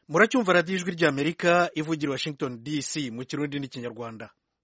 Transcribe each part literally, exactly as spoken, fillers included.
muracyumva radiyo ijwi ry'Amerika ivugira Washington D C mu kirundi n'ikinyarwanda.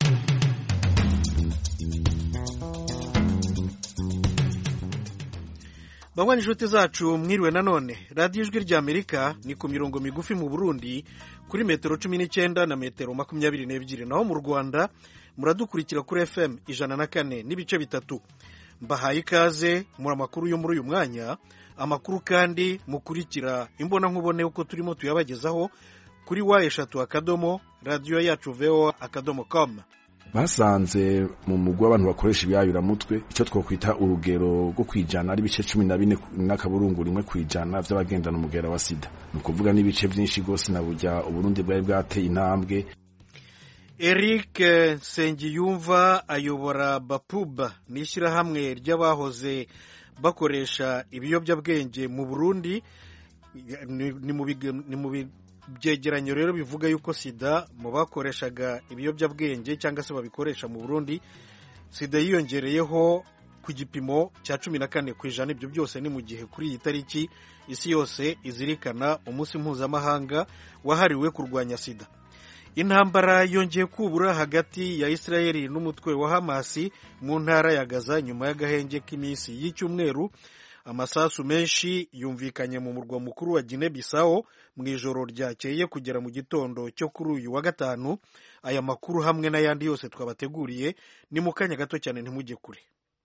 Bamwe inshuti zacu mwiriwe nanone. Radiyo ijwi ry'Amerika ni ku mirongo migufi mu Burundi kuri metero cumi n'icyenda na metero makumyabiri n'ebyiri, naho mu Rwanda muradukurikira kuri F M ijana na kane n'ibice bitatu. Mbahaye ikaze muri amakuru yo muri uyu mwanya, amakuru kandi mukurikira imbona nkubone uko turimo tuyabagezaho kuri wa eshatu akadomo radio yacu voa akadomo com. Basanze mu mugwa abantu bakoresha ibyayuramutwe icyo twokwita urugero rwo kwijana ari bice cumi na bine n'akaburungu rimwe kwijana by'abagendana umugera wa sida. Ni kuvuga n'ibice byinshi gose na burya Uburundi bwari bwateye intambwe. Eric Sengiyumva ayobora Bapuba n'ishyirahamwe ry'abahoze bakoresha ibiyobyabwenge mu Burundi. Ni mu byegeranyo rero bivuga yuko sida mu bakoreshaga ibiyobyabwenge cyangwa se babikoresha mu Burundi, sida yiyongereyeho ku gipimo cya cumi na kane ku ijana. Ibyo byose ni mu gihe kuri iyi tariki isi yose izirikana umunsi mpuzamahanga wahariwe kurwanya sida. Intambara yongeye kubura hagati ya Israeli n'umutwe wa Hamasi mu ntara ya Gaza nyuma y'agahenge k'iminsi y'icyumweru. Amasasu menshi yumvikanye mu murwa mukuru wa Guinea Bissau mu ijoro ryakeye kugera mu gitondo cyo kuri uyu wa gatanu. Aya makuru hamwe n'ayandi yose twabateguriye ni mu kanya gato cyane, ntimujye kure.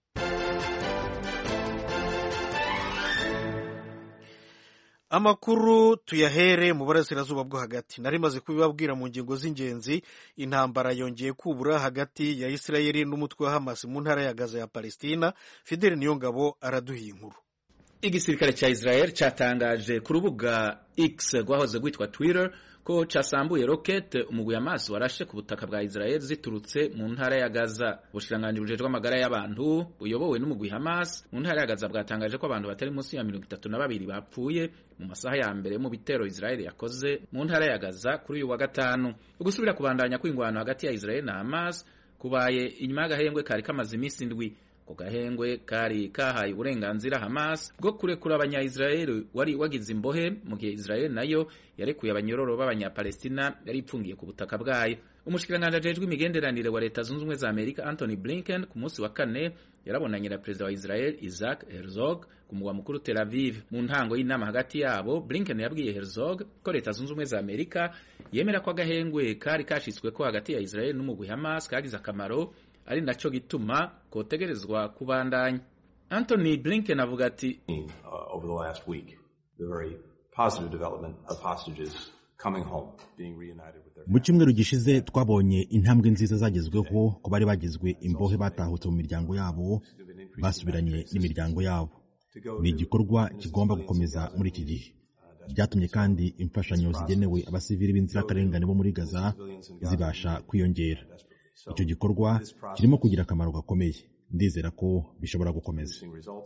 Amakuru tuyahere mu burasirazuba bwo hagati. Nari maze kubibabwira mu ngingo z'ingenzi. Intambara yongeye kubura hagati ya Israeli n'umutwe wa Hamas mu ntara ya Gaza ya Palestina. Fidel Niyongabo araduhiye inkuru. Igisirikare cha Israel cyatangaje ku rubuga X rwahoze rwitwa Twitter ko casambuye rocket umugwi Hamas warashe ku butaka bwa Israel ziturutse mu ntara ya Gaza. Ubushiranganje bujejwe amagara y'abantu buyobowe n'umugwi Hamas mu ntara ya Gaza bwatangaje ko abantu batari munsi ya mirongo itatu na babiri bapfuye mu masaha ya mbere mu bitero Israel yakoze mu ntara ya Gaza kuri uyu wa gatanu. Ugusubira kubandanya kwingwano hagati ya Israel na Hamas kubaye inyuma y'agahengwe kari kamaze iminsi ndwi. Ko gahengwe kari kahaye uburenganzira Hamas bwo kurekura abanya-Israel wari wagize imbohe, mu gihe Israel nayo yarekuye abanyororo b'abanya-Palestina yari ipfungiye ku butaka bwayo. Umushikiranganje ajejwe imigenderanire wa Leta Zunze Ubumwe za Amerika Anthony Blinken ku munsi wa kane yarabonanye na perezida wa Israel Isaac Herzog ku mugwa mukuru Tel Aviv. Mu ntango y'inama hagati yabo, Blinken yabwiye Herzog ko Leta Zunze Ubumwe za Amerika yemera ko agahengwe kari kashitswe ko hagati ya Israel n'umugwi Hamas kagize akamaro, ari naco gituma kotegerezwa kubandanya. Anthony Blinken avuga ati uh, over the last week the very positive development of hostages coming home being reunited with their mu cyumweru gishize twabonye intambwe nziza zagezweho ko bari bagizwe imbohe batahutse mu miryango yabo basubiranye n'imiryango yabo. Ni igikorwa kigomba gukomeza muri iki gihe. Byatumye kandi imfashanyo zigenewe abasivili b'inzirakarengane bo muri Gaza zibasha kwiyongera. Icyo gikorwa kirimo kugira akamaro gakomeye. Ndizera ko bishobora gukomeza.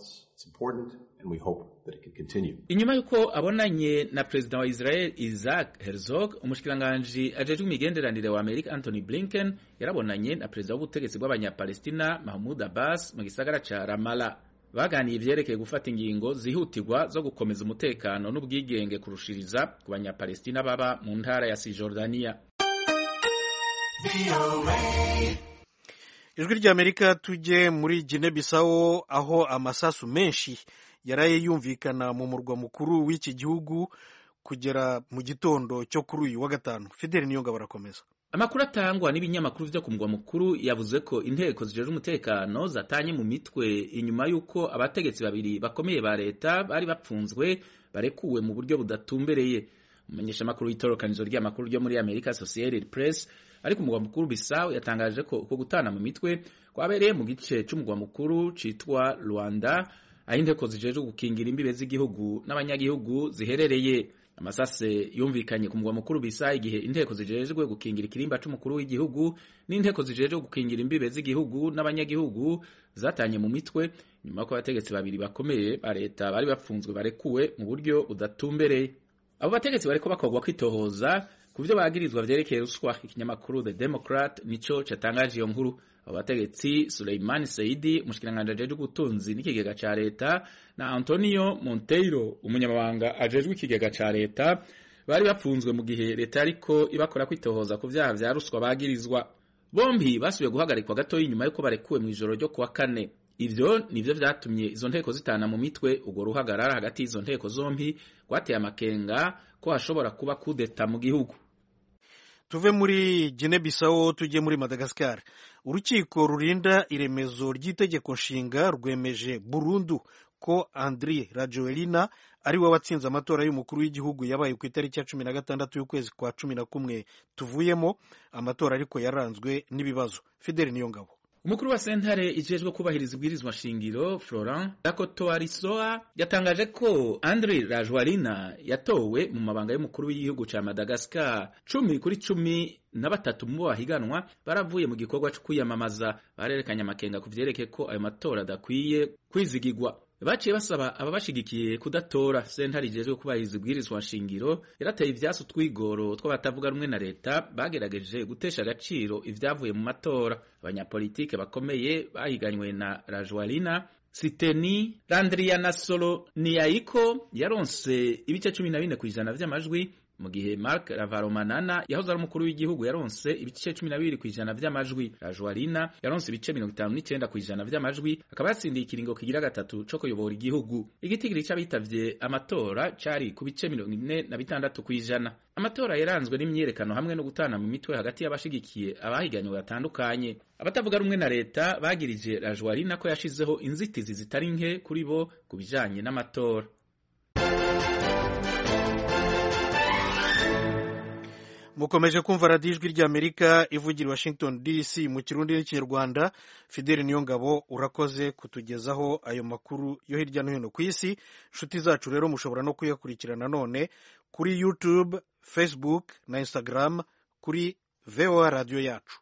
Inyuma yuko abonanye na perezida wa Israel Isaac Herzog, umushikiranganje ajejwe imigenderanire wa Amerika Anthony Blinken yarabonanye na perezida w'ubutegetsi bw'abanya-Palestina Mahmoud Abbas mu gisagara ca Ramallah. Baganiye ivyerekeye gufata ingingo zihutirwa zo gukomeza umutekano n'ubwigenge kurushiriza ku banya-Palestina baba mu ntara ya Cisjordania. Ijwi ry'Amerika tujye muri Guinea Bissau aho amasasu menshi yaraye yumvikana mu murwa mukuru w'iki gihugu kugera mu gitondo cyo kuri uyu wa gatanu. Fidel Niyongabo arakomeza. Amakuru atangwa n'ibinyamakuru vyo ku murwa mukuru yavuze ko inteko zijeje umutekano zatanye mu mitwe inyuma yuko abategetsi babiri bakomeye ba leta bari bapfunzwe barekuwe mu buryo budatumbereye. Umumenyesha makuru w'itorokanizo ry'amakuru ryo muri America Associated Press ariko umugwa mukuru Bissau yatangaje ko uko gutana mu mitwe kwabereye mu gice cy'umugwa mukuru citwa Luanda, aho inteko zijeje gukingira imbibe z'igihugu n'abanyagihugu ziherereye. Amasase yumvikanye ku mugwa mukuru Bissau igihe inteko zijejwe gukingira ikirimba c'umukuru w'igihugu n'inteko zijeje gukingira imbibe z'igihugu n'abanyagihugu zatanye mu mitwe nyuma ko abategetsi babiri bakomeye ba leta bari bapfunzwe barekuwe mu buryo budatumbereye. Abo bategetsi bariko bakogwa kwitohoza kuvyo bagirizwa vyerekeye ruswa. Ikinyamakuru The Democrat nico catangaje iyo nkuru. Abo bategetsi Suleiman Saidi, umushikiranganje ajejwe ubutunzi n'ikigega ca leta, na Antonio Monteiro, umunyamabanga ajejwe ikigega ca leta, bari bapfunzwe mu gihe leta yariko ibakora kwitohoza ku vyaha vya ruswa bagirizwa. Bombi basubiye guhagarikwa gato inyuma yuko barekuwe mu ijoro ryo kuwa kane. Ivyo nivyo vyatumye izo nteko zitana mu mitwe. Ugo ruhagarara hagati y'izo nteko zombi gwateye amakenga ko hashobora kuba kudeta mu gihugu. Tuve muri Guinea Bissau tujye muri Madagascar. Urukiko rurinda iremezo ry'itegeko nshinga rwemeje burundu ko Andry Rajoelina ari we watsinze amatora y'umukuru w'igihugu yabaye ku itariki ya cumi na gatandatu y'ukwezi kwa cumi na kumwe tuvuyemo. Amatora ariko yaranzwe n'ibibazo. Fidel Niyongabo. Umukuru wa sentare ijejwe kubahiriza ibwirizwa shingiro Florent Dakotoarisoa yatangaje ko Andry Rajoelina yatowe mu mabanga y'umukuru w'igihugu ca Madagascar. Cumi kuri cumi na batatu mu bahiganwa baravuye mu gikorwa cyo kwiyamamaza. Barerekanye amakenga ku vyerekeye ko ayo matora adakwiye kwizigirwa. Baciye basaba ababashigikiye kudatora. Sentare ijejwe kubahiriza ibwirizwa shingiro yarateye ivyasu twigoro tw'abatavuga rumwe na leta bagerageje gutesha agaciro ivyavuye mu matora. Abanyapolitike bakomeye bahiganywe na Rajoelina, Siteni Randrianasolo Niyaiko yaronse ibice cumi na bine kw'ijana vy'amajwi, mu gihe Marc Ravalomanana yahoze ari umukuru w'igihugu yaronse ibice cumi na bibiri kw'ijana vy'amajwi. Rajoelina yaronse ibice mirongo itanu n'icenda kw'ijana vy'amajwi, akaba yatsindiye ikiringo kigira gatatu co kuyobora igihugu. Igitigiri c'abitavye amatora cari ku bice mirongo ine na bitandatu kw'ijana. Amatora yaranzwe n'imyiyerekano hamwe no gutana mu mitwe hagati y'abashigikiye abahiganywe batandukanye. Abatavuga rumwe na leta bagirije Rajoelina ko yashizeho inzitizi zitari nke kuri bo ku bijanye n'amatora. Mukomeje kumva radiyo ijwi ry'Amerika ivugira Washington D C mu Kirundi n'Ikinyarwanda. Fidel Niyongabo urakoze kutugezaho ayo makuru yo hirya no hino ku isi. Nshuti zacu rero mushobora no kuyakurikirana none kuri YouTube, Facebook na Instagram kuri V O A Radio yacu.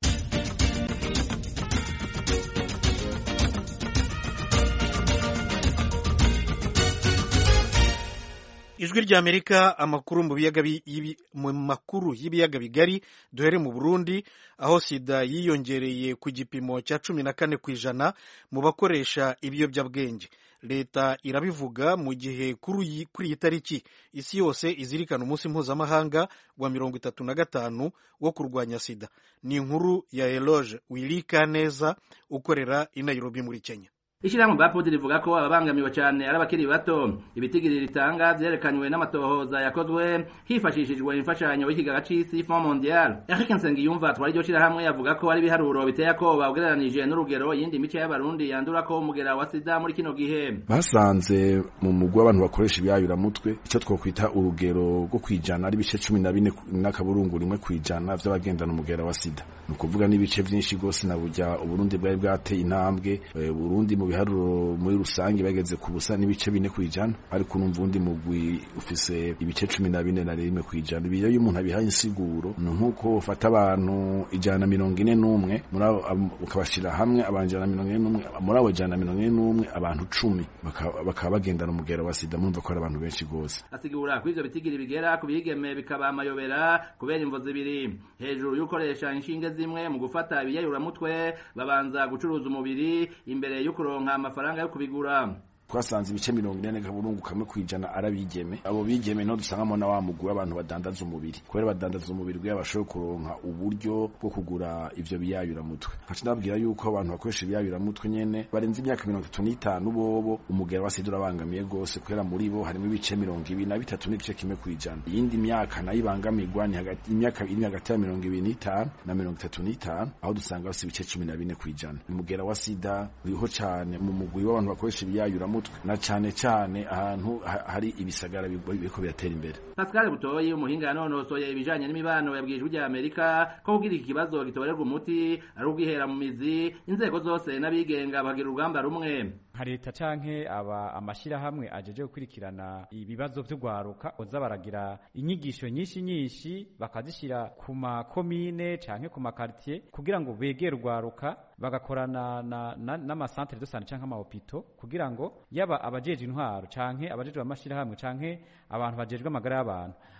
Ijwi ry'Amerika, amakuru mu biyaga mu makuru y'ibiyaga bigari. Duhere mu Burundi aho sida yiyongereye ku gipimo cya cumi na kane kw'ijana mu bakoresha ibiyobyabwenge. Leta irabivuga mu gihe kuri iyi tariki isi yose izirikana umunsi mpuzamahanga wa mirongo itatu na gatanu wo kurwanya sida. Ni inkuru ya Eloge Wilikaneza ukorera i Nairobi muri Kenya. Ishirahamwe Bapudi rivuga ko ababangamiwe cyane ari abakiri bato. Ibitigiri ritanga vyerekanywe n'amatohoza yakozwe hifashishijwe imfashanyo y'ikigaga c'isi Fond Mondial. Eric Nsengiyumva twari ryo shirahamwe yavuga ko ari biharuro biteye ko bagereranije n'urugero yindi mice y'abarundi yandura ko umugera wa sida muri kino gihe. Basanze mu mugwa abantu bakoresha ibyayura mutwe icyo twokwita urugero rwo kwijana ari bice cumi na bine n'akaburungu rimwe kwijana vy'abagendana umugera wa sida. Nukuvuga n'ibice byinshi gose na burya Uburundi bwari bwateye intambwe. e, Burundi mu biharuro muri rusange bageze ku busa n'ibice bine kwijana, ariko numva undi mugwi ufise ibice cumi na bine na rimwe kwijana. Ibiyo iyo umuntu abihaye insiguro nkuko ufata abantu ijana na mirongo ine n'umwe muri abo ukabashira hamwe abanje na mirongo ine n'umwe muri abo ijana na mirongo ine n'umwe abantu cumi bakaba bagendana umugera wa sida. Mumva ko ari abantu benshi gose. Asigura ko ivyo bitigiri bigera ku bigeme bikaba amayobera kubera imvo zibiri. Hejuru y'ukoresha inshinge zimwe mu gufata ibiyayura mutwe babanza gucuruza umubiri imbere yo kuronka amafaranga yo kubigura. Twasanze ibice mirongo ine n'akaburungu kamwe kwijana arabigeme. Abo bigeme no dusangamo na wa mugwi abantu badandaza umubiri, kubera badandaza umubiri gwe abashoboye kuronka uburyo bwo kugura ivyo biyayura mutwe. Nkaca ndabwira yuko abantu bakoresha ibiyayura mutwe nyene barenze imyaka mirongo itatu n'itanu bobo umugera wa sida urabangamiye gose, kubera muri bo harimo ibice mirongo ibiri na bitatu n'igice kimwe kwijana. Iyindi myaka nayo ibangamirwa ni hagati imyaka iri hagati ya mirongo ibiri n'itanu na mirongo itatu n'itanu, aho dusanga bose ibice cumi na bine kwijana. Umugera wa sida uriho cyane mu mugwi w'abantu bakoresha ibiyayura na cyane cyane ahantu hari ibisagara biko biratera imbere. Pascal Butoyi umuhinga nonosoye ibijanye n'imibano yabwije ujya Amerika ko kugira iki kibazo gitorerwa umuti ari ubwihera mu mizi, inzego zose n'abigenga bagira urugamba rumwe. Leta canke aba amashira hamwe ajeje gukurikirana ibibazo vy'ugwaruka oza baragira inyigisho nyinshi nyinshi bakazishira ku makomine canke ku makartier kugira ngo begere urwaruka bagakorana na n'amasantere de santé canke amahopito kugira ngo yaba abajeje intwaro canke abajeje amashira hamwe canke abantu bajejwe amagara y'abantu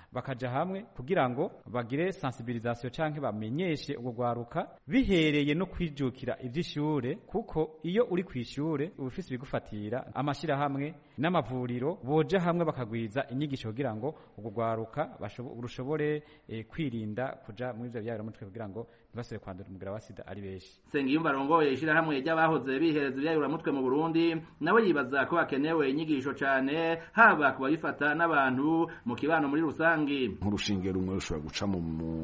bakaja hamwe kugira ngo bagire sensibilisation canke bamenyeshe ubwo gwaruka bihereye no kwijukira ivy'ishure, kuko iyo uri kwishure ubufise bigufatira amashira hamwe n'amavuriro boja hamwe bakagwiza inyigisho kugira ngo ubwo gwaruka rushobore eh, kwirinda kuja muri ivyo byabira mutwe kugira ngo ntibasubire kwandura umugera wa sida ari benshi. Sengiyumva arongoye ishirahamwe ry'abahoze bihereza ibyayura mutwe mu Burundi nawe yibaza ko hakenewe inyigisho cane haba ku bayifata n'abantu mu kibano muri rusangi. Nk'urushinge rumwe rushobora guca mu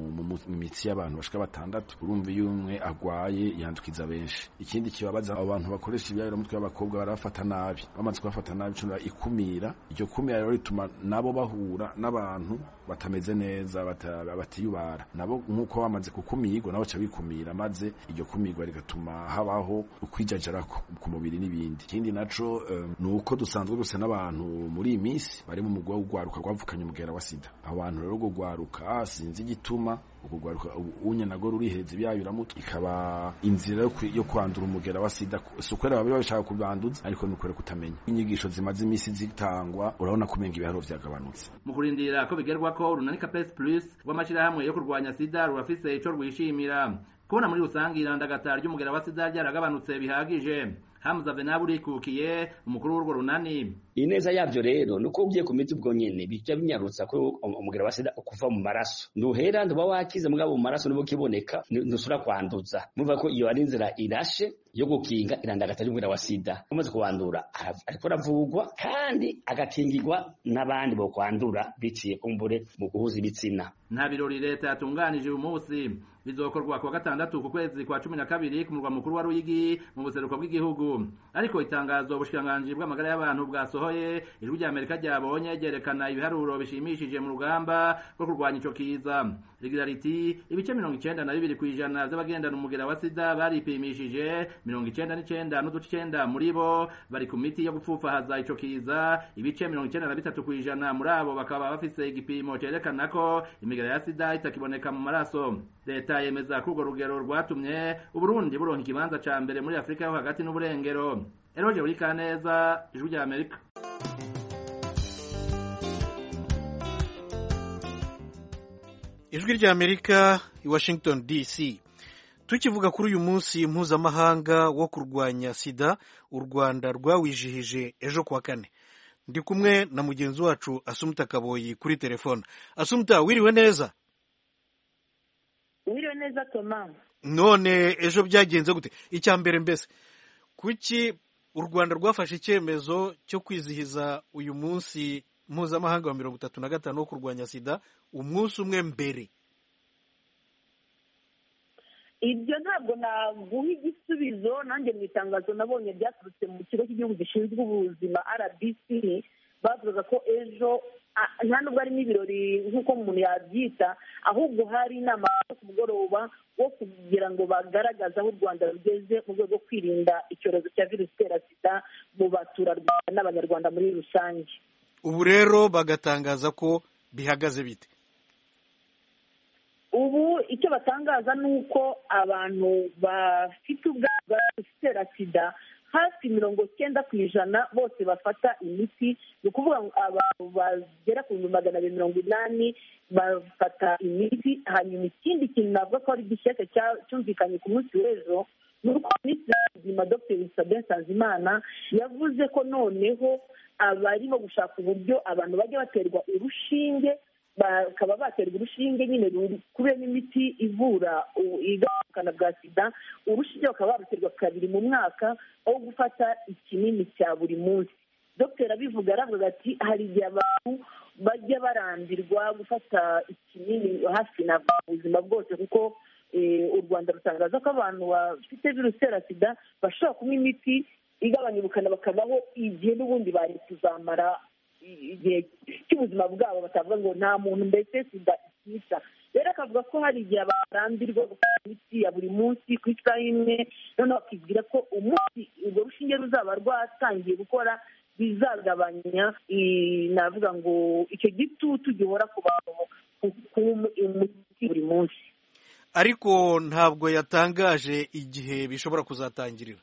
mitsi y'abantu bashika batandatu, urumva iyo umwe agwaye yandukiza benshi. Ikindi kibabaza abantu bakoresha ibyayura mutwe y'abakobwa barafata nabi, bamaze kubafata nabi cyo ikumira, iryo kumira rero rituma nabo bahura n'abantu batameze neza batiyubara, nabo nkuko bamaze kukumirwa nabo ca bikumira, maze iryo kumirwa rigatuma habaho ukwijajara ku mubiri n'ibindi. Ikindi naco um, nuko dusanzwe duse n'abantu muri iyi minsi bari mu mugwa w'ugwaruka gwavukanye umugera wa sida. Abantu rero go gwaruka sinzi igituma uko gwaruka unye nago ruriheza ibyayura mutwe ikaba inzira yo kwandura umugera wa sida, sukwera babiri bashaka kubanduza ariko nukore kutamenya. Inyigisho zimaze imisi zitangwa urabona kumenga ibiharo vyagabanutse. Mu kurindira ko bigerwa ko urunani Capes Plus rw'amashira hamwe yo kurwanya sida rurafise ico rwishimira kubona muri rusangi irandagata ry'umugera wa sida ryaragabanutse bihagije. Hamza Venaburi kukiye umukuru w'urwo runani. Ineza yavyo rero nuko ugiye ku miti ubwo nyene bijya binyarutsa ko umugera wa sida kuva mu maraso nduhera nduba wakize mugabo mu maraso nibo kiboneka nusura kwanduza. Mumva ko iyo ari inzira irashe yo gukinga irandagata ry'umugera wa sida, umaze kuwandura ariko ravugwa kandi agakingirwa n'abandi bo kwandura biciye kumbure mu guhuza ibitsina. Nta birori leta yatunganije uyu munsi bizokorwa kwa gatandatu ku kwezi kwa cumi na kabiri ku murwa mukuru wa Ruyigi mu buseruko bw'igihugu, ariko itangazo ubushikiranganji bw'amagara y'abantu bwasohoye ijwi rya Amerika ryabonye ryerekana ibiharuro bishimishije mu rugamba rwo kurwanya ico kiza. Rigira riti ibice mirongo icenda na bibiri kw'ijana by'abagendana umugera wa sida baripimishije, mirongo icenda n'icenda n'uduce icenda muri bo bari ku miti yo gupfufahaza ico kiza, ibice mirongo icenda na bitatu kw'ijana muri abo bakaba bafise igipimo cerekana ko imigera ya sida itakiboneka mu maraso. Leta yemeza ko urwo rugero rwatumye Uburundi buronka ikibanza ca mbere muri Afrika yo hagati n'uburengero. Eroje uri kaneza, ijwi rya Amerika. Ijwi rya Amerika i Washington D C. Tukivuga kuri uyu munsi mpuzamahanga wo kurwanya sida, u Rwanda rwawijihije ejo kwa kane. Ndi kumwe na mugenzi wacu Asumta Kaboyi kuri telefone. Asumta, wiriwe neza? Wiriwe neza Thomas. None ejo byagenze gute? Icya mbere mbese kuki u Rwanda rwafashe icyemezo cyo kwizihiza uyu munsi mpuzamahanga wa mirongo itatu na gatanu wo kurwanya sida umunsi umwe mbere? Ibyo ntabwo naguha igisubizo, nanjye mu itangazo nabonye ryaturutse mu kigo cy'igihugu gishinzwe ubuzima R B C bavuga ko ejo nta nubwo ari n'ibirori nk'uko umuntu yabyita, ahubwo hari inama ku mugoroba wo kugira ngo bagaragaze aho u Rwanda rugeze mu rwego rwo kwirinda icyorezo cya virusi itera sida mu baturarwanda n'abanyarwanda muri rusange. Ubu rero bagatangaza ko bihagaze bite? Ubu icyo batangaza ni uko abantu bafite ubwandu bwa virusi itera sida hafi mirongo cyenda ku ijana bose bafata imiti. Ni ukuvuga ngo abantu bagera ku bihumbi magana abiri mirongo inani bafata imiti. Hanyuma ikindi kintu navuga ko ari gishyashya cyumvikanye ku munsi w'ejo ni uko minisitiri w'ubuzima Dr Sabin Nsanzimana yavuze ko noneho abarimo gushaka uburyo abantu bajya baterwa urushinge, bakaba baterwa urushinge nyine kubera imiti ivura igabukana bwa sida, urushinge bakaba baruterwa kabiri mu mwaka aho gufata ikinini cya buri munsi. Dr abivuga aravuga ati hari igihe abantu bajya barambirwa gufata ikinini hafi na ubuzima bwose, kuko u Rwanda rutangaza ko abantu bafite virusi itera sida bashobora kunywa imiti igabanya ubukana bakabaho igihe n'ubundi bari kuzamara igihe cy'ubuzima bwabo, batavuga ngo nta muntu mbese sida ikica. Rero akavuga ko hari igihe barambirwa gufata imiti ya buri munsi ku isaha imwe, noneho bakibwira ko umunsi urwo rushinge ruzaba rwatangiye gukora bizagabanya navuga ngo icyo gitutu gihora ku bantu ku muti buri munsi. Ariko ntabwo yatangaje igihe bishobora kuzatangirira.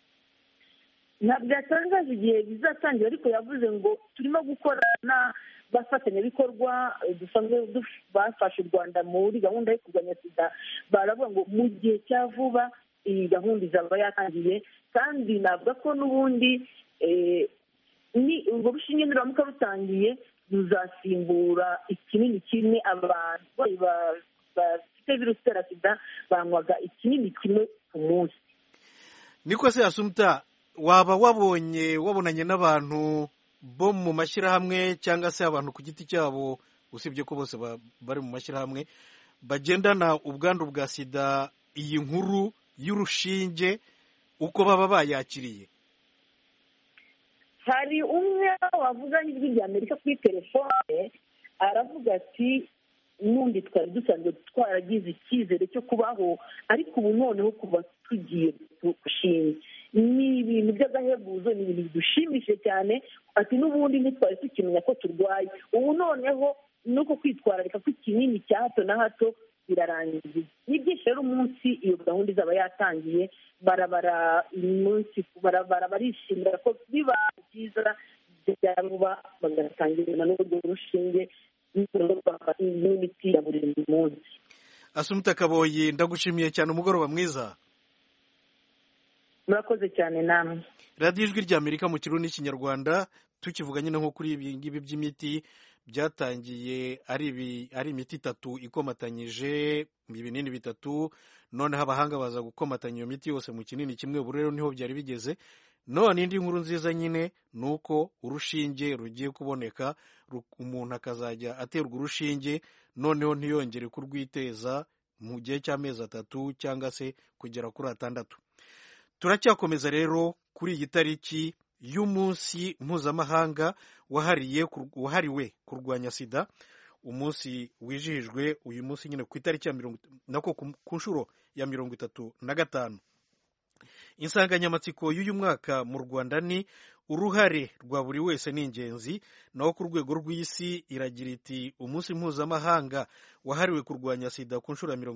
Ntabwo yatangaje igihe bizatangira, ariko yavuze ngo turimo gukorana bafatanyabikorwa dusanzwe bafashe u Rwanda muri gahunda yo kurwanya sida baravuga ngo mu gihe cya vuba iyi gahunda izaba yatangiye, kandi navuga ko n'ubundi ni ubwo bushinge niramuka rutangiye ruzasimbura ikinini kimwe. abantu bafite virusi itera sida banywaga ikinini kimwe ku munsi. niko se Assumpta, waba wabonye wabonanye n'abantu bo mu mashyirahamwe cyangwa se abantu ku giti cyabo, usibye ko bose bari mu mashyirahamwe, bagendana ubwandu bwa sida, iyi nkuru y'urushinge uko baba bayakiriye? hari umwe wavuganye ijwi rya Amerika kuri telefone aravuga ati n'undi twari dusanzwe twaragize icyizere cyo kubaho, ariko ubu noneho kuba tugiye gushinga ni ibintu by'agahebuzo, ni ibintu bidushimishije cyane. Ati n'ubundi ntitwari tukimenya ko turwaye, ubu noneho nuko kwitwararika kw'ikinini cya hato na hato birarangiye. Ni byinshi rero umunsi iyo gahunda izaba yatangiye, barabara umunsi barabara barishimira ko biba byiza byaba bagatangira n'urwo rushinge n'imiti ya buri munsi. Assumpta Kaboyi, ndagushimiye cyane, umugoroba mwiza. Murakoze cyane namwe. radiyo ijwi rya Amerika mu Kirundi n'Ikinyarwanda, tukivuga nyine nko kuri ibi ngibi by'imiti byatangiye ari ari imiti itatu ikomatanyije mu binini bitatu, noneho abahanga baza gukomatanya iyo miti yose mu kinini kimwe. Ubu rero niho byari bigeze. None indi nkuru nziza nyine ni uko urushinge rugiye kuboneka, umuntu akazajya aterwa urushinge, noneho ntiyongere kurwiteza mu gihe cy'amezi atatu cyangwa se kugera kuri atandatu. Turacyakomeza rero kuri iyi tariki y'umunsi mpuzamahanga wahariwe kurwanya sida, umunsi wijihijwe uyu munsi nyine ku itariki ya mirongo nako ku nshuro ya mirongo itatu na gatanu. Insanganyamatsiko y'uyu mwaka mu Rwanda ni uruhare rwa buri wese ni ingenzi, naho ku rwego rw'isi iragira iti umunsi mpuzamahanga wahariwe kurwanya sida ku nshuro ya mirongo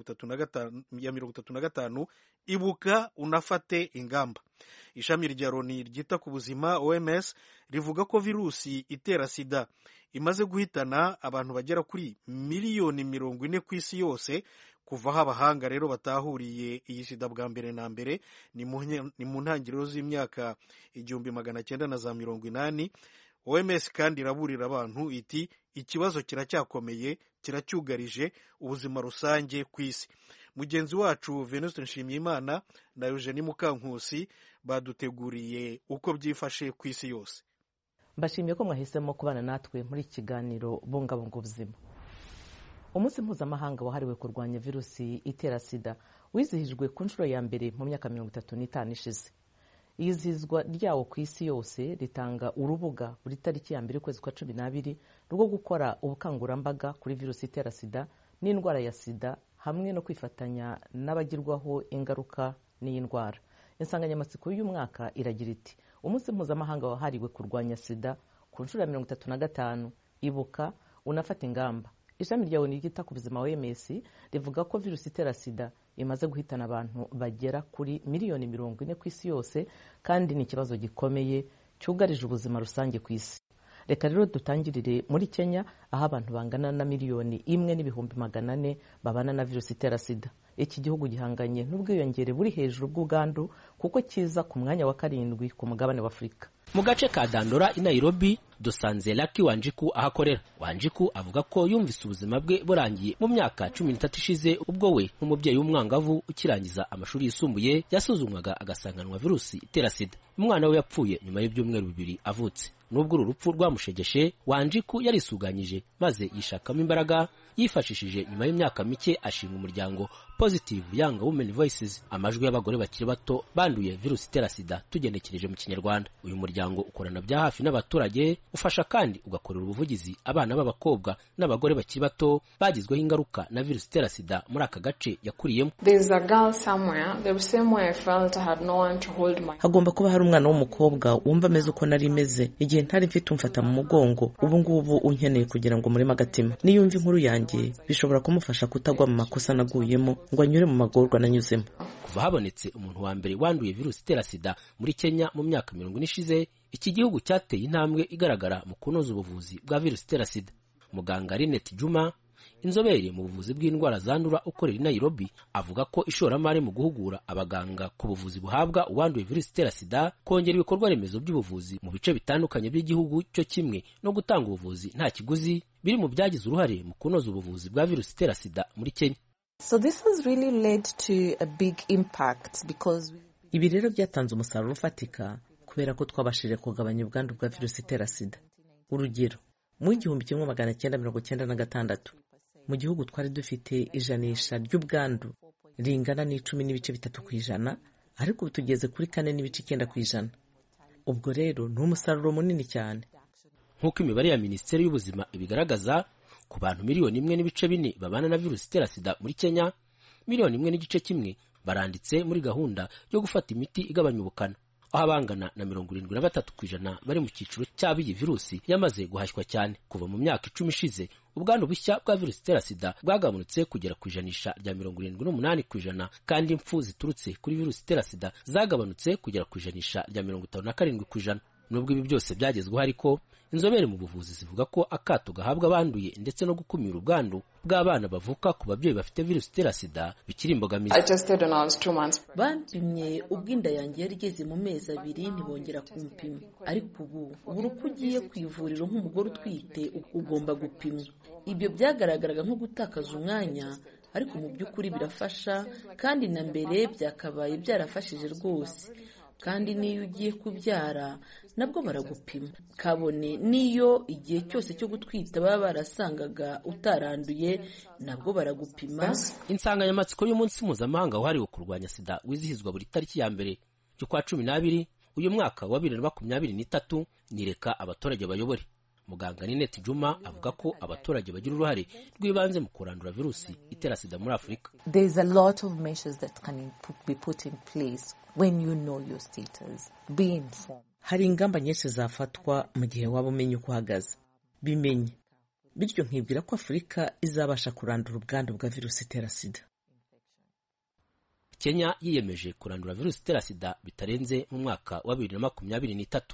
itatu na gatanu, ibuka unafate ingamba. Ishami rya Loni ryita ku buzima O M S rivuga ko virusi itera sida imaze guhitana abantu bagera kuri miliyoni mirongo ine ku isi yose kuva aho abahanga rero batahuriye iyi sida bwa mbere na mbere ni mu ntangiriro z'imyaka igihumbi magana cyenda na za mirongo inani. O M S kandi iraburira abantu iti ikibazo kiracyakomeye, kiracyugarije ubuzima rusange ku isi. Mugenzi wacu Venuste Nshimiyimana na Eugenie Mukankusi baduteguriye uko byifashe ku isi yose. Mbashimiye ko mwahisemo kubana natwe muri iki kiganiro bungabunga ubuzima. Umunsi mpuzamahanga wahariwe kurwanya virusi itera sida wizihijwe ku nshuro ya mbere mu myaka mirongo itatu n'itanu ishize. Iyizihizwa ryawo ku isi yose ritanga urubuga buri tariki ya mbere ukwezi kwa cumi n'abiri rwo gukora ubukangurambaga kuri virusi itera sida n'indwara ya sida, hamwe no kwifatanya n'abagirwaho ingaruka n'iyi ndwara. Insanganyamatsiko y'uyu mwaka iragira iti umunsi mpuzamahanga wahariwe kurwanya sida ku nshuro ya mirongo itatu na gatanu, ibuka unafata ingamba. Ishami rya Loni ryita ku buzima O M S rivuga ko virusi itera sida imaze guhitana abantu bagera kuri miliyoni mirongo ine ku isi yose, kandi ni ikibazo gikomeye cyugarije ubuzima rusange ku isi. Reka rero dutangirire muri Kenya, aho abantu bangana na miliyoni imwe n'ibihumbi magana ane babana na virusi itera sida. Iki gihugu gihanganye n'ubwiyongere buri hejuru bw'ubwandu kuko kiza ku mwanya wa karindwi ku mugabane wa Afurika. Mu gace ka Dandora i Nairobi dusanze Lucky Wanjiku ahakorera. Wanjiku avuga ko yumvise ubuzima bwe burangiye mu myaka cumi n'itatu ishize, ubwo we nk'umubyeyi w'umwangavu ukirangiza amashuri yisumbuye yasuzumwaga agasanganwa virusi itera sida. Umwana we yapfuye nyuma y'ibyumweru bibiri avutse. Nubwo uru rupfu rwamushegeshe, Wanjiku yarisuganyije maze yishakamo imbaraga, yifashishije nyuma y'imyaka mike ashinga umuryango Positive Young Women Voices, amajwi y'abagore bakiri bato banduye virusi itera sida tugenekereje mu Kinyarwanda. Uyu muryango ukorana bya hafi n'abaturage, ufasha kandi ugakorera ubuvugizi abana b'abakobwa n'abagore bakiri bato bagizweho ingaruka na virusi itera sida muri aka gace yakuriyemo. Hagomba kuba hari umwana w'umukobwa wumva ameze uko nari meze igihe ntari mfite umfata mu mugongo, ubu ngubu unkeneye kugira ngo murema agatima. Niyumva inkuru yanjye bishobora kumufasha kutagwa mu makosa naguyemo ngo anyure mu magorwa nanyuzemo. Kuva habonetse umuntu wa mbere wanduye virusi itera sida muri Kenya mu myaka mirongo ine ishize, iki gihugu cyateye intambwe igaragara mu kunoza ubuvuzi bwa virusi itera sida. Muganga Linet Juma, inzobere mu buvuzi bw'indwara zandura ukorera i Nairobi, avuga ko ishoramari mu guhugura abaganga ku buvuzi buhabwa uwanduye virusi itera sida, kongera ibikorwa remezo by'ubuvuzi mu bice bitandukanye by'igihugu cyo kimwe no gutanga ubuvuzi nta kiguzi biri mu byagize uruhare mu kunoza ubuvuzi bwa virusi itera sida muri Kenya. So this has really led to a big impact because ibi rero byatanze umusaruro ufatika kubera ko twabashije kugabanya ubwandu bwa virusi itera sida. Urugero, mu igihumbi kimwe magana cyenda mirongo cyenda na gatandatu mu gihugu twari dufite ijanisha ry'ubwandu ringana n'icumi n'ibice bitatu ku ijana, ariko ubu tugeze kuri kane n'ibice icyenda ku ijana. Ubwo rero ni umusaruro munini cyane. Nk'uko imibare ya Minisiteri y'Ubuzima ibigaragaza, ku bantu miliyoni imwe n'ibice bine babana na virusi itera sida muri Kenya, miliyoni imwe n'igice kimwe baranditse muri gahunda yo gufata imiti igabanya ubukana, aho abangana na mirongo irindwi na batatu ku ijana bari mu cyiciro cy'abiyi virusi yamaze guhashywa cyane. Kuva mu myaka icumi ishize, ubwandu bushya bwa virusi itera sida bwagabanutse kugera ku ijanisha rya mirongo irindwi n'umunani ku ijana, kandi impfu ziturutse kuri virusi itera sida zagabanutse kugera ku ijanisha rya mirongo itanu na karindwi ku ijana. Nubwo ibi byose byagezweho, ariko inzobere mu buvuzi zivuga ko akato gahabwa abanduye ndetse no gukumira ubwandu bw'abana bavuka ku babyeyi bafite virusi itera sida bikiri imbogamizi. Bampimye ubwo inda yanjye yari igeze mu mezi abiri ntibongera kumpima, ariko ubu buri uko ugiye ku ivuriro nk'umugore utwite ugomba gupimwa. Ibyo byagaragaraga nko gutakaza umwanya, ariko mu by'ukuri birafasha, kandi na mbere byakabaye byarafashije rwose. Kandi niyo ugiye kubyara nabwo baragupima, kabone niyo igihe cyose cyo gutwita baba barasangaga utaranduye nabwo baragupima. Insanganyamatsiko y'umunsi mpuzamahanga wahariwe kurwanya sida wizihizwa buri tariki ya mbere y'ukwa cumi n'abiri uyu mwaka wa bibiri na makumyabiri n'itatu nireka abaturage bayobore. Muganga Linet Juma avuga ko abaturage bagira uruhare rw'ibanze mu kurandura virusi itera sida muri Afurika. There is a lot of measures that can be put in place when you know your status. Be informed. Hari ingamba nyinshi zafatwa mu gihe waba umenye uko uhagaze. Bimenye. Bityo nkibwira ko Afurika izabasha kurandura ubwandu bwa virusi itera sida. Kenya yiyemeje kurandura virusi itera sida bitarenze mu mwaka wa bibiri na makumyabiri n'itatu.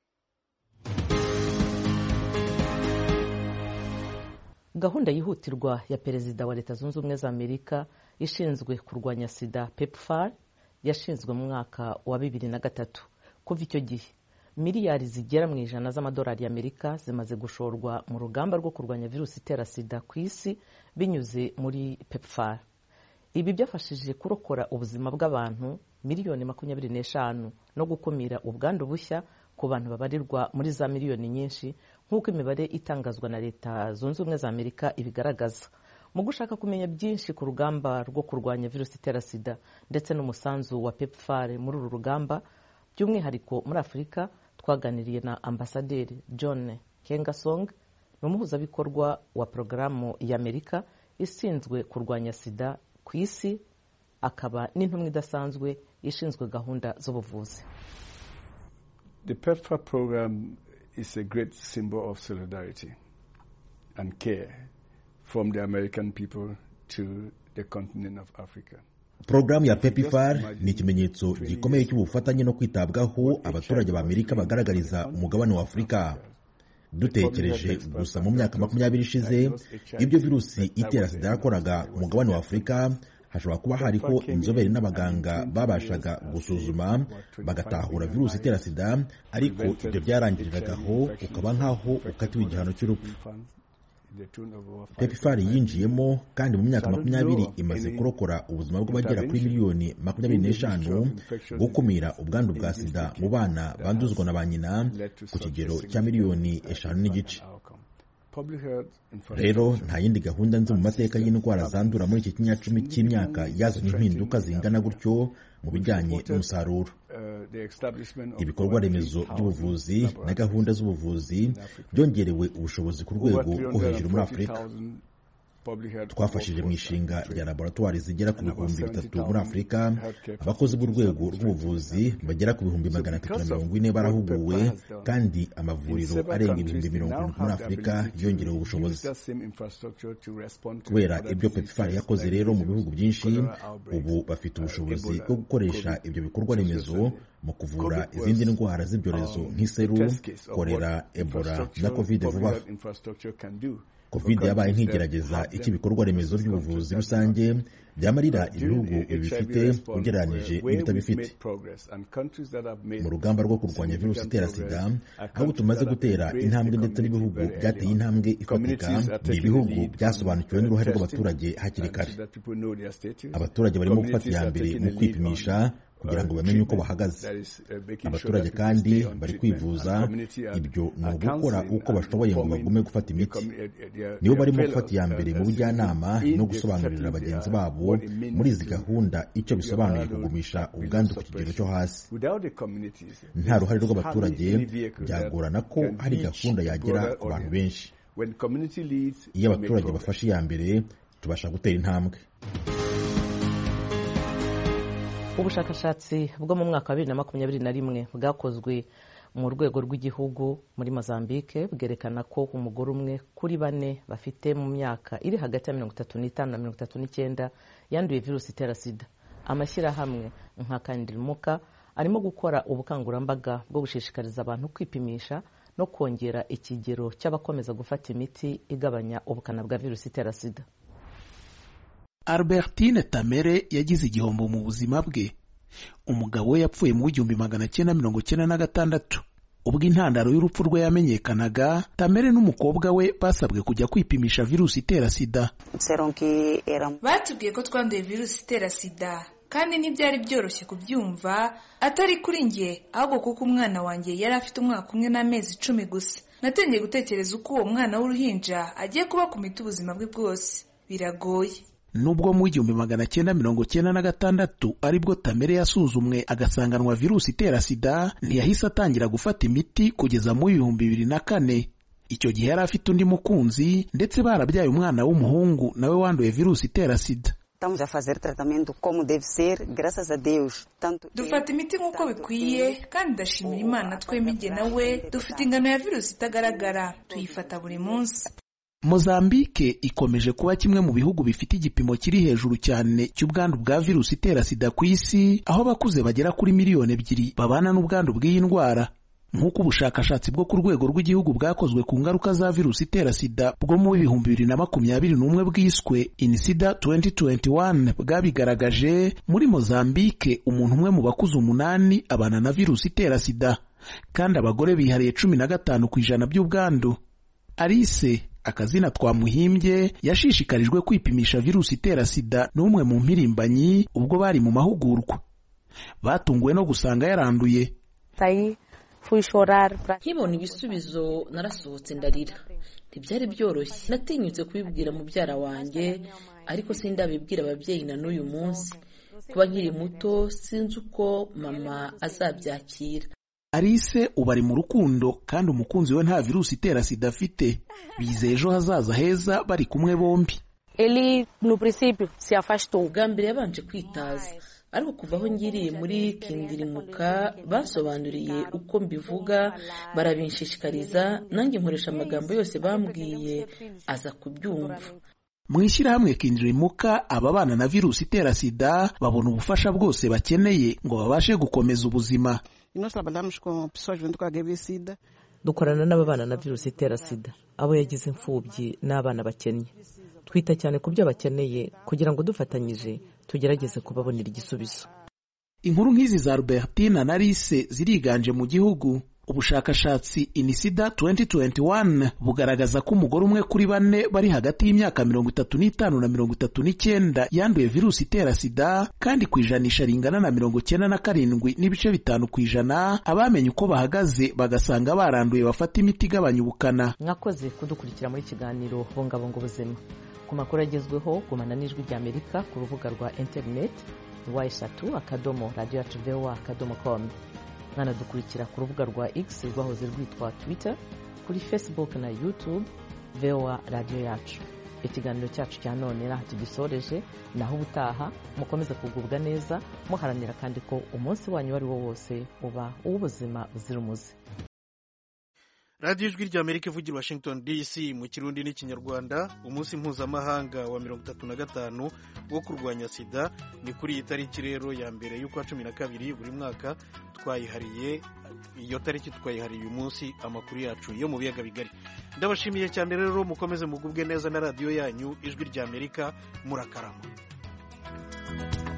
Gahunda yihutirwa ya Perezida wa Leta Zunze Ubumwe za Amerika ishinzwe kurwanya sida PEPFAR yashinzwe mu mwaka wa bibiri na gatatu. Kuva icyo gihe miliyari zigera mu ijana z'amadolari y'Amerika zimaze gushorwa mu rugamba rwo kurwanya virusi itera sida ku isi binyuze muri PEPFAR. Ibi byafashije kurokora ubuzima bw'abantu miliyoni makumyabiri n'eshanu no gukumira ubwandu bushya ku bantu babarirwa muri za miliyoni nyinshi, nk'uko imibare itangazwa na Leta Zunze Ubumwe za Amerika ibigaragaza. Mu gushaka kumenya byinshi ku rugamba rwo kurwanya virusi itera sida ndetse n'umusanzu wa PEPFAR muri uru rugamba, by'umwihariko muri Afurika, twaganiriye na Ambasaderi John Kengasong, ni umuhuzabikorwa wa porogaramu y'Amerika ishinzwe kurwanya sida ku isi, akaba n'intumwa idasanzwe ishinzwe gahunda z'ubuvuzi. The PEPFAR program is a great symbol of solidarity and care from the American people to the continent of Africa. Programu ya PEPFAR ni ikimenyetso gikomeye cy'ubufatanye no kwitabwaho abaturage ba Amerika bagaragariza umugabane wa Afurika. Dutekereje gusa mu myaka makumyabiri ishize ibyo virusi itera sida yakoraga umugabane wa Afurika, hashobora kuba hariho inzobere n'abaganga babashaga gusuzuma bagatahura virusi itera sida, ariko ibyo byarangiriragaho ukaba nk'aho ukatiwe igihano cy'urupfu. PEPFAR yinjiyemo kandi mu myaka makumyabiri imaze kurokora ubuzima bw'abagera kuri miliyoni makumyabiri n'eshanu, gukumira ubwandu bwa sida mu bana banduzwa na ba nyina ku kigero cya miliyoni eshanu n'igice. Rero nta yindi gahunda nzi mu mateka y'indwara zandura muri iki kinyacumi cy'imyaka yazanye impinduka zingana gutyo mu bijyanye n'umusaruro. Ibikorwa remezo by'ubuvuzi na gahunda z'ubuvuzi byongerewe ubushobozi ku rwego rwo hejuru muri Afurika. twafashije mu ishinga rya laboratwari zigera ku bihumbi bitatu muri Afurika. Abakozi b'urwego rw'ubuvuzi bagera ku bihumbi magana atatu na mirongo ine barahuguwe, kandi amavuriro arenga ibihumbi mirongo irindwi muri Afurika yongerewe ubushobozi. Kubera ibyo PEPFAR yakoze rero mu bihugu byinshi, ubu bafite ubushobozi bwo gukoresha ibyo bikorwa remezo mu kuvura izindi ndwara z'ibyorezo nk'iseru, kolera, Ebola na Covid vuba. Covid yabaye nk'igerageza icyo ibikorwa remezo by'ubuvuzi rusange byamarira ibihugu bifite ugereranije n'ibitabifite. Mu rugamba rwo kurwanya virusi itera sida, aho tumaze gutera intambwe ndetse n'ibihugu byateye intambwe ifatika, ni ibihugu byasobanukiwe n'uruhare rw'abaturage hakiri kare. Abaturage barimo gufata iya mbere mu kwipimisha kugira ngo bamenye uko bahagaze. Abaturage kandi bari kwivuza. Ibyo ni ugukora uko bashoboye ngo bagume gufata imiti. Nibo barimo gufata iya mbere mu bujyanama no gusobanurira bagenzi babo muri izi gahunda icyo bisobanuye kugumisha ubwandu ku kigero cyo hasi. Nta ruhare rw'abaturage byagorana ko hari gahunda yagera ku bantu benshi. Iyo abaturage bafashe iya mbere, tubasha gutera intambwe. Ubushakashatsi bwo mu mwaka wa bibiri na makumyabiri na rimwe bwakozwe mu rwego rw'igihugu muri Mozambique bwerekana ko umugore umwe kuri bane bafite mu myaka iri hagati ya mirongo itatu n'itanu na mirongo itatu n'icyenda yanduye virusi itera sida. Amashyirahamwe nka Kandilimuka arimo gukora ubukangurambaga bwo gushishikariza abantu kwipimisha no kongera ikigero cy'abakomeza gufata imiti igabanya ubukana bwa virusi itera sida. Albertine Tamere yagize igihombo mu buzima bwe. Umugabo we yapfuye mu igihumbi magana cyenda mirongo cyenda na gatandatu. Ubwo intandaro y'urupfu rwe yamenyekanaga, Tamere n'umukobwa we basabwe kujya kwipimisha virusi itera sida. Batubwiye ko twanduye virusi itera sida, kandi ntibyari byoroshye kubyumva, atari kuri njye ahubwo kuko umwana wanjye yari afite umwaka umwe n'amezi icumi gusa. Natangiye gutekereza uko uwo mwana w'uruhinja agiye kuba ku miti ubuzima bwe bwose. Biragoye. Nubwo mu igihumbi magana cyenda mirongo cyenda na gatandatu aribwo Tamere yasuzumwe agasanganwa virusi itera sida, ntiyahise atangira gufata imiti kugeza mu bihumbi bibiri na kane. Icyo gihe yari afite undi mukunzi ndetse barabyaye umwana w'umuhungu nawe wanduye virusi itera sida. Dufata imiti nk'uko bikwiye, kandi ndashimira Imana twemige nawe dufite ingano ya virusi itagaragara, tuyifata buri munsi. Mozambique ikomeje kuba kimwe mu bihugu bifite igipimo kiri hejuru cyane cy'ubwandu bwa virusi itera sida ku isi, aho abakuze bagera kuri miliyoni ebyiri babana n'ubwandu bw'iyi ndwara. Nk'uko ubushakashatsi bwo ku rwego rw'igihugu bwakozwe ku ngaruka za virusi itera sida bwo mu bihumbi bibiri na makumyabiri n'umwe bwiswe INSIDA twenty twenty-one bwabigaragaje, muri Mozambique umuntu umwe mu bakuze umunani abana na virusi itera sida, kandi abagore bihariye cumi na gatanu ku ijana by'ubwandu. Alice, akazina twamuhimbye, yashishikarijwe kwipimisha virusi itera sida n'umwe mu mpirimbanyi ubwo bari mu mahugurwa. Batunguwe no gusanga yaranduye. Nkibona ibisubizo narasohotse ndarira. Ntibyari byoroshye. Natinyutse kubibwira mubyara wanjye, ariko sindabibwira ababyeyi na n'uyu munsi. Kuba nkiri muto sinzi uko mama azabyakira. Alice ubu ari mu rukundo, kandi umukunzi we nta virusi itera sida afite. Bizeye ejo hazaza heza bari kumwe bombi. Eli no princípio se afastou. Bwa mbere yabanje kwitaza, ariko kuva aho ngiriye muri Kindirimuka basobanuriye uko mbivuga, barabinshishikariza, nanjye nkoresha amagambo yose bambwiye aza kubyumva. Mu ishyirahamwe Kindirimuka ababana na virusi itera sida babona ubufasha bwose bakeneye ngo babashe gukomeza ubuzima. Dukorana n'ababana na virusi itera sida, abo yagize imfubyi n'abana bakennye. Twita cyane ku byo bakeneye kugira ngo dufatanyije tugerageze kubabonera igisubizo. Inkuru nk'izi za Albertine na Alice ziriganje mu gihugu. Ubushakashatsi INSIDA twenty twenty-one bugaragaza ko umugore umwe kuri bane bari hagati y'imyaka mirongo itatu n'itanu na mirongo itatu n'icyenda yanduye virusi itera sida, kandi ku ijanisha ringana na mirongo cyenda na karindwi n'ibice bitanu ku ijana abamenye uko bahagaze bagasanga baranduye bafata imiti igabanya ubukana. Mwakoze kudukurikira muri kiganiro Bungabunga Ubuzima. Ku makuru agezweho gumana n'Ijwi ry'Amerika ku rubuga rwa internet wa eshatu akadomo radio yacu voa akadomo com. Mwanadukurikira ku rubuga rwa X rwahoze rwitwa Twitter, kuri Facebook na YouTube voa radio yacu. ikiganiro cyacu cya none naho tugisoreje, naho ubutaha mukomeze kugubwa neza muharanira kandi ko umunsi wanyu wari wo wose uba uw'ubuzima buzira umuze. radiyo ijwi ry'Amerika ivugira Washington D C mu kirundi n'ikinyarwanda. Umunsi mpuzamahanga wa mirongo itatu na gatanu wo kurwanya sida ni kuri iyi tariki rero ya mbere y'ukwa cumi na kabiri buri mwaka. Twayihariye iyo tariki twayihariye uyu munsi amakuru yacu yo mu biyaga bigari. Ndabashimiye cyane rero, mukomeze mugubwe neza na radiyo yanyu ijwi ry'Amerika. Murakarama.